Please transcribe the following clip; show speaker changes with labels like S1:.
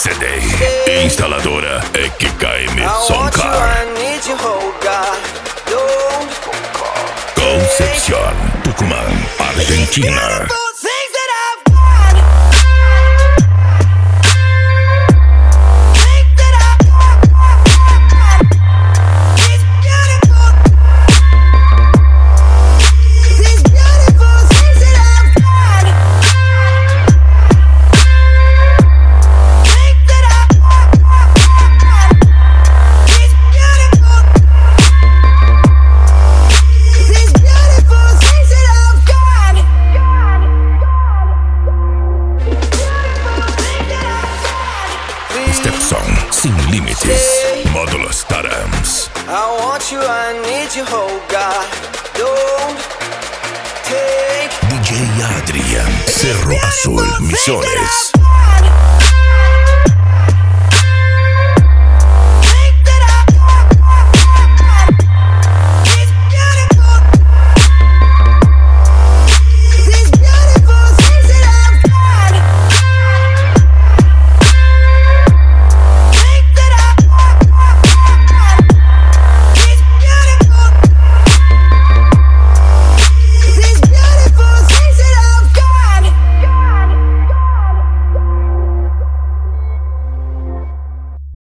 S1: CD, instaladora EQKM Soundcar. Concepción, Tucumán, Argentina. Stepson, sin límites, módulos Tarams.
S2: I want you, I need you, oh God, don't take
S1: DJ Adrian, Cerro Azul, Misiones.